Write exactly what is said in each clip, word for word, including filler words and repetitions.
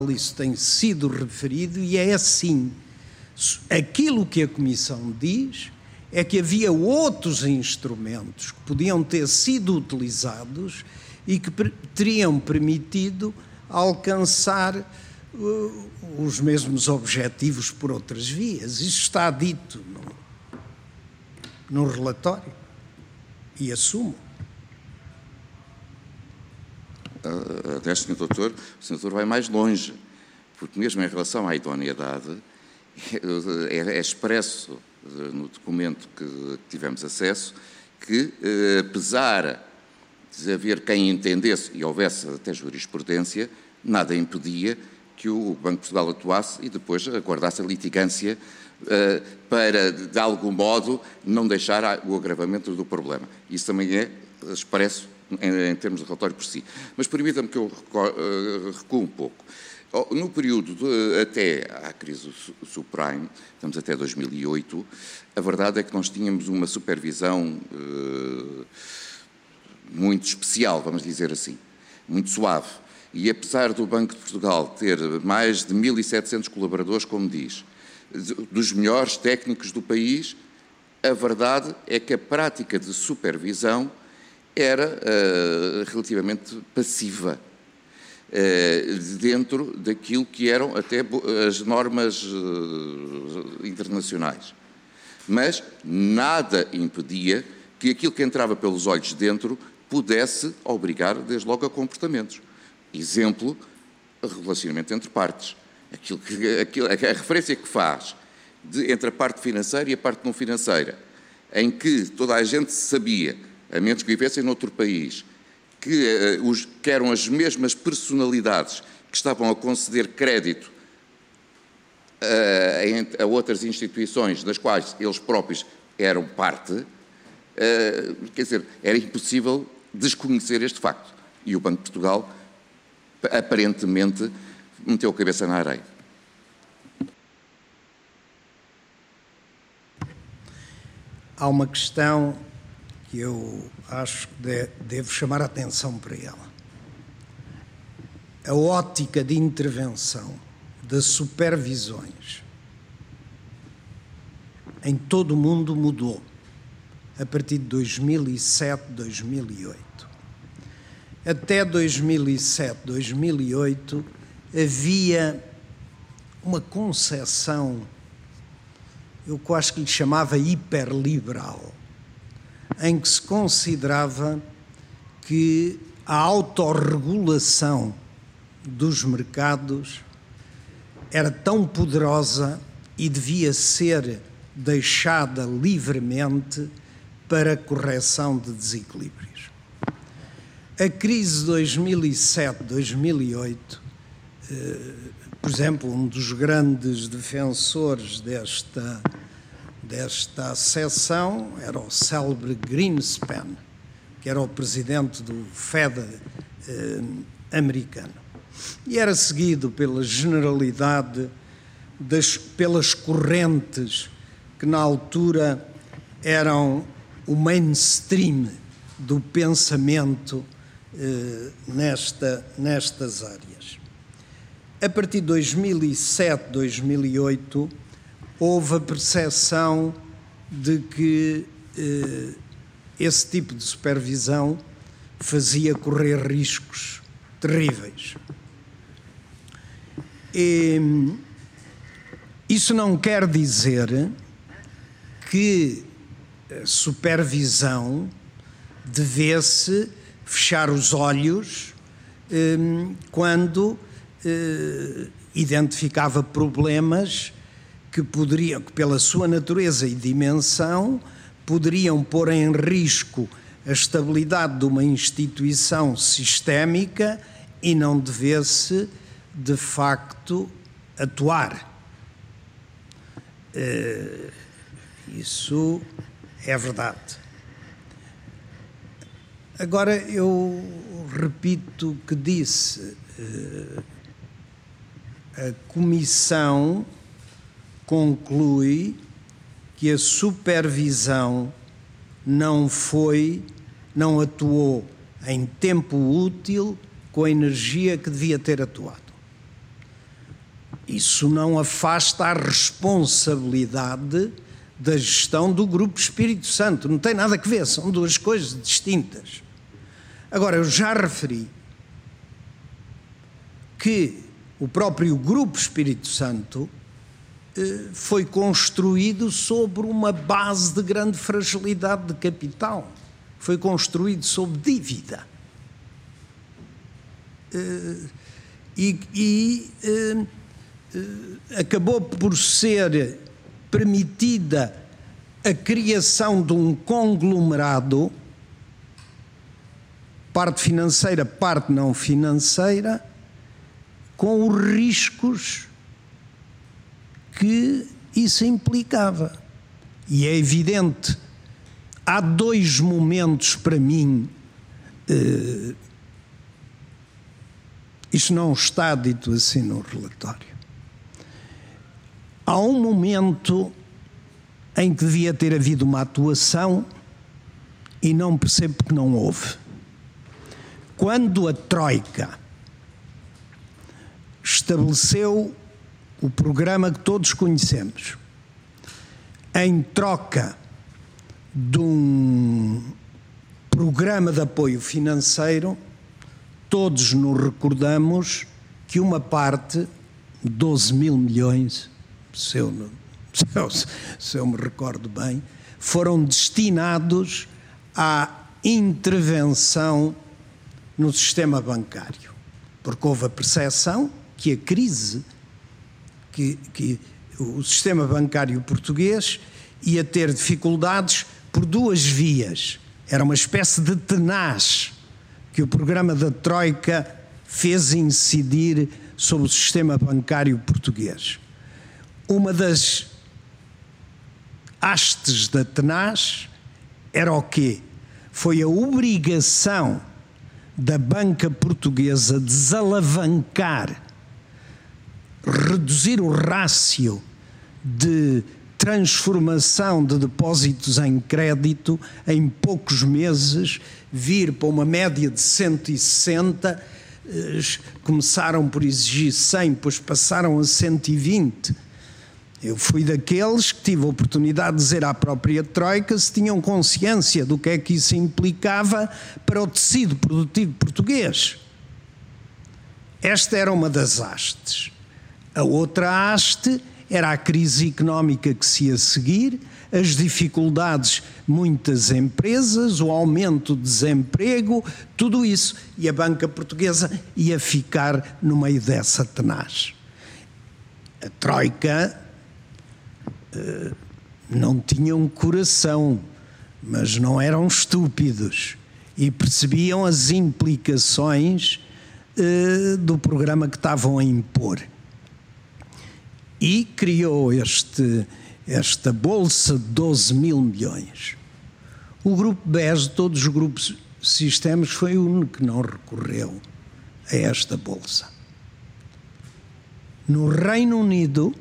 isso tem sido referido, e é assim. Aquilo que a Comissão diz é que havia outros instrumentos que podiam ter sido utilizados e que teriam permitido alcançar uh, os mesmos objetivos por outras vias. Isso está dito no, no relatório e assumo. Até, senhor doutor, o senhor doutor vai mais longe, porque mesmo em relação à idoneidade, é, é expresso no documento que tivemos acesso que, apesar de haver quem entendesse e houvesse até jurisprudência, nada impedia que o Banco de Portugal atuasse e depois aguardasse a litigância para, de algum modo, não deixar o agravamento do problema. Isso também é expresso em, em termos de relatório por si. Mas permita-me que eu recuo um pouco. No período de, até à crise subprime, estamos até dois mil e oito, a verdade é que nós tínhamos uma supervisão eh, muito especial, vamos dizer assim, muito suave. E apesar do Banco de Portugal ter mais de mil e setecentos colaboradores, como diz, dos melhores técnicos do país, a verdade é que a prática de supervisão era eh, relativamente passiva, dentro daquilo que eram até as normas internacionais. Mas nada impedia que aquilo que entrava pelos olhos dentro pudesse obrigar, desde logo, a comportamentos. Exemplo, o relacionamento entre partes. Aquilo que, aquilo, a referência que faz de, entre a parte financeira e a parte não financeira, em que toda a gente sabia, a menos que vivessem noutro país, que, uh, os, que eram as mesmas personalidades que estavam a conceder crédito uh, a, a outras instituições das quais eles próprios eram parte, uh, quer dizer, era impossível desconhecer este facto. E o Banco de Portugal, aparentemente, meteu a cabeça na areia. Há uma questão que eu acho que de, devo chamar a atenção para ela. A ótica de intervenção das supervisões em todo o mundo mudou a partir de dois mil e sete, dois mil e oito. Até dois mil e sete, dois mil e oito havia uma concepção, eu quase que lhe chamava hiperliberal, em que se considerava que a autorregulação dos mercados era tão poderosa e devia ser deixada livremente para correção de desequilíbrios. A crise de dois mil e sete, dois mil e oito, eh, por exemplo, um dos grandes defensores desta desta seção era o célebre Greenspan, que era o presidente do Fed eh, americano. E era seguido pela generalidade, das, pelas correntes que na altura eram o mainstream do pensamento eh, nesta, nestas áreas. A partir de dois mil e sete, dois mil e oito, houve a percepção de que eh, esse tipo de supervisão fazia correr riscos terríveis. E isso não quer dizer que a supervisão devesse fechar os olhos eh, quando eh, identificava problemas que poderiam, que pela sua natureza e dimensão, poderiam pôr em risco a estabilidade de uma instituição sistémica e não devesse, de facto, atuar. Uh, isso é verdade. Agora, eu repito o que disse. Uh, a Comissão conclui que a supervisão não foi, não atuou em tempo útil com a energia que devia ter atuado. isso não afasta a responsabilidade da gestão do Grupo Espírito Santo. Não tem nada a ver, são duas coisas distintas. Agora, eu já referi que o próprio Grupo Espírito Santo eh, foi construído sobre uma base de grande fragilidade de capital. Foi construído sob dívida. Uh, e e uh, uh, acabou por ser permitida a criação de um conglomerado, parte financeira, parte não financeira, com os riscos que isso implicava. E é evidente, há dois momentos para mim, uh, isto não está dito assim no relatório. Há um momento em que devia ter havido uma atuação e não percebo porque não houve. Quando a Troika estabeleceu o programa que todos conhecemos, em troca de um programa de apoio financeiro, todos nos recordamos que uma parte, doze mil milhões, se eu, se, eu, se eu me recordo bem, foram destinados à intervenção no sistema bancário. Porque houve a percepção que a crise, que, que o sistema bancário português ia ter dificuldades por duas vias. Era uma espécie de tenaz que o programa da Troika fez incidir sobre o sistema bancário português. Uma das hastes da tenaz era o quê? Foi a obrigação da banca portuguesa desalavancar, reduzir o rácio de transformação de depósitos em crédito em poucos meses, vir para uma média de cento e sessenta, começaram por exigir cem, depois passaram a cento e vinte. Eu fui daqueles que tive a oportunidade de dizer à própria Troika se tinham consciência do que é que isso implicava para o tecido produtivo português. Esta era uma das hastes. A outra haste era a crise económica que se ia seguir, as dificuldades, muitas empresas, o aumento do desemprego, tudo isso. E a banca portuguesa ia ficar no meio dessa tenaz. A Troika uh, não tinha um coração, mas não eram estúpidos e percebiam as implicações uh, do programa que estavam a impor. E criou este, esta bolsa de doze mil milhões. O Grupo B E S, de todos os grupos sistémicos, foi o único que não recorreu a esta bolsa. No Reino Unido,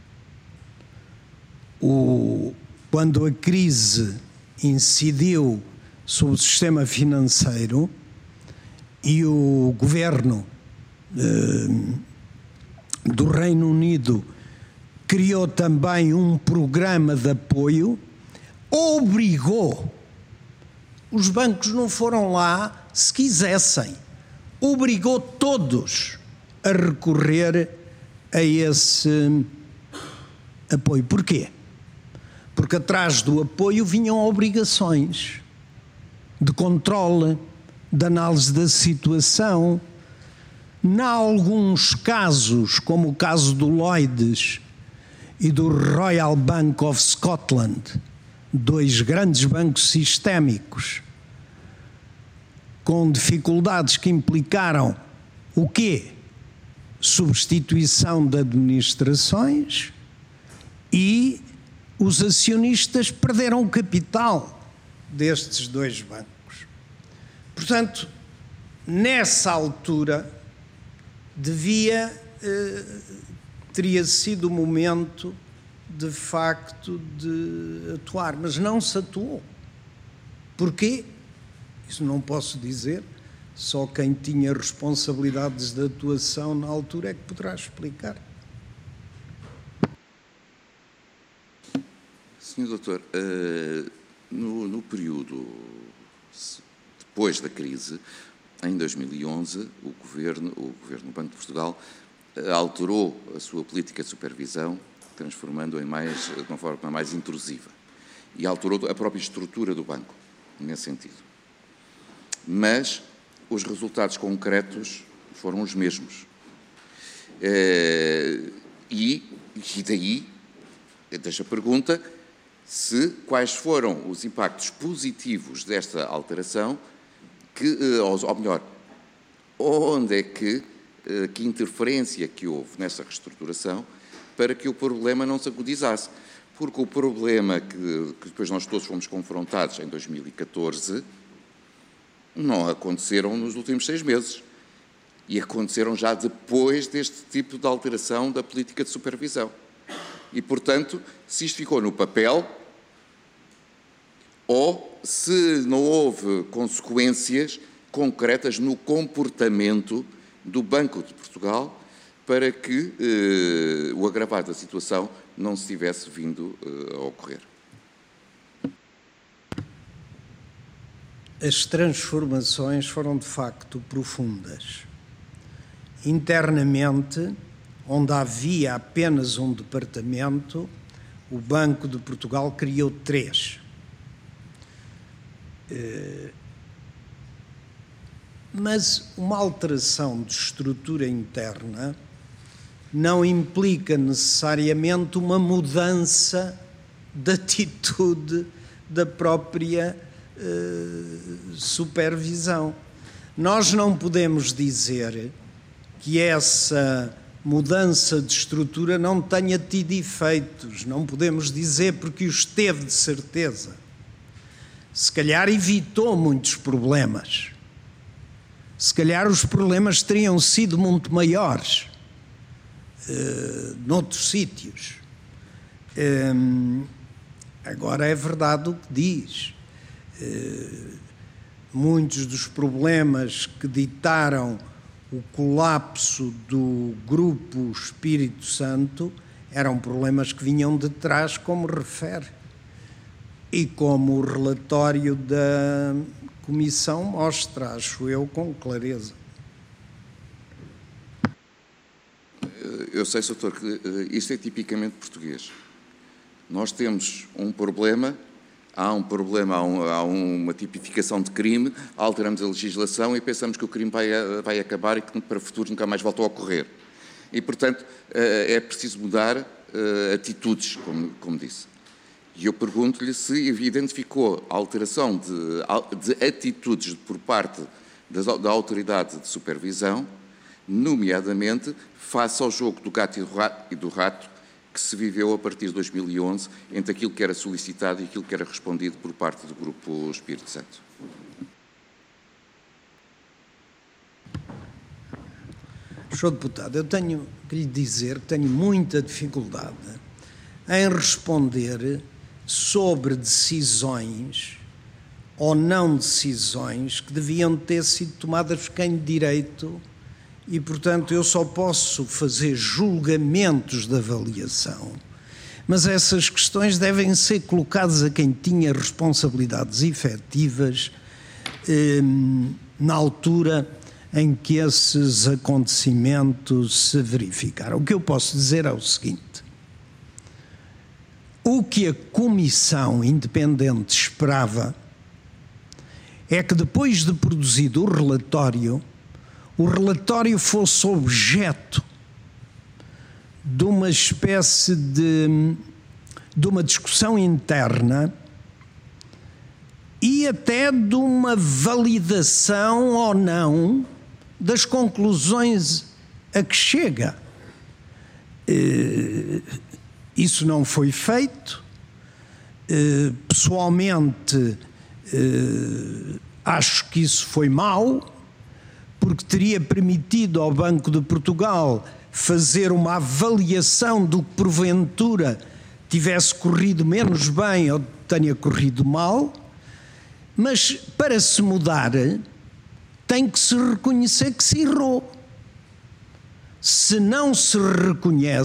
o, quando a crise incidiu sobre o sistema financeiro e o governo eh, do Reino Unido criou também um programa de apoio, obrigou, os bancos não foram lá se quisessem, obrigou todos a recorrer a esse apoio. Porquê? Porque atrás do apoio vinham obrigações de controle, de análise da situação. Em alguns casos, como o caso do Lloyds e do Royal Bank of Scotland, dois grandes bancos sistémicos, com dificuldades que implicaram o quê? Substituição de administrações, e os acionistas perderam o capital destes dois bancos. Portanto, nessa altura, devia... Eh, teria sido o momento, de facto, de atuar. Mas não se atuou. Porquê? Isso não posso dizer. Só quem tinha responsabilidades de atuação na altura é que poderá explicar. senhor Doutor, uh, no, no período depois da crise, em dois mil e onze, o Governo, o Governo do Banco de Portugal uh, alterou a sua política de supervisão, transformando-a em mais, de uma forma mais intrusiva. E alterou a própria estrutura do banco, nesse sentido. Mas os resultados concretos foram os mesmos. Uh, e, e daí, deixa a pergunta, se quais foram os impactos positivos desta alteração, que, ou melhor, onde é que, que interferência que houve nessa reestruturação para que o problema não se agudizasse. Porque o problema que, que depois nós todos fomos confrontados em dois mil e catorze não aconteceram nos últimos seis meses. E aconteceram já depois deste tipo de alteração da política de supervisão. E, portanto, se isto ficou no papel, ou se não houve consequências concretas no comportamento do Banco de Portugal para que eh, o agravar da situação não se tivesse vindo eh, a ocorrer. As transformações foram, de facto, profundas. Internamente, onde havia apenas um departamento, o Banco de Portugal criou três. Mas uma alteração de estrutura interna não implica necessariamente uma mudança de atitude da própria uh, supervisão. Nós não podemos dizer que essa mudança de estrutura não tenha tido efeitos. Não podemos dizer porque os teve de certeza. Se calhar evitou muitos problemas. Se calhar os problemas teriam sido muito maiores uh, noutros sítios. Um, agora é verdade o que diz. Uh, muitos dos problemas que ditaram o colapso do Grupo Espírito Santo eram problemas que vinham de trás, como refere, e como o relatório da Comissão mostra, acho eu, com clareza. Eu sei, doutor, que isto é tipicamente português. Nós temos um problema, há um problema, há, um, há uma tipificação de crime, alteramos a legislação e pensamos que o crime vai, vai acabar e que para o futuro nunca mais volta a ocorrer. E, portanto, é preciso mudar atitudes, como, como disse. E eu pergunto-lhe se identificou a alteração de, de atitudes por parte das, da autoridade de supervisão, nomeadamente face ao jogo do gato e do rato que se viveu a partir de dois mil e onze, entre aquilo que era solicitado e aquilo que era respondido por parte do Grupo Espírito Santo. senhor Deputado, eu tenho que lhe dizer que tenho muita dificuldade em responder sobre decisões ou não decisões que deviam ter sido tomadas por quem de direito e, portanto, eu só posso fazer julgamentos de avaliação, mas essas questões devem ser colocadas a quem tinha responsabilidades efetivas eh, na altura em que esses acontecimentos se verificaram. O que eu posso dizer é o seguinte: o que a Comissão Independente esperava é que, depois de produzido o relatório, o relatório fosse objeto de uma espécie de, de uma discussão interna e até de uma validação ou não das conclusões a que chega. Isso não foi feito. Pessoalmente, acho que isso foi mau, porque teria permitido ao Banco de Portugal fazer uma avaliação do que porventura tivesse corrido menos bem ou tenha corrido mal, mas para se mudar tem que se reconhecer que se errou. Se não se reconhece,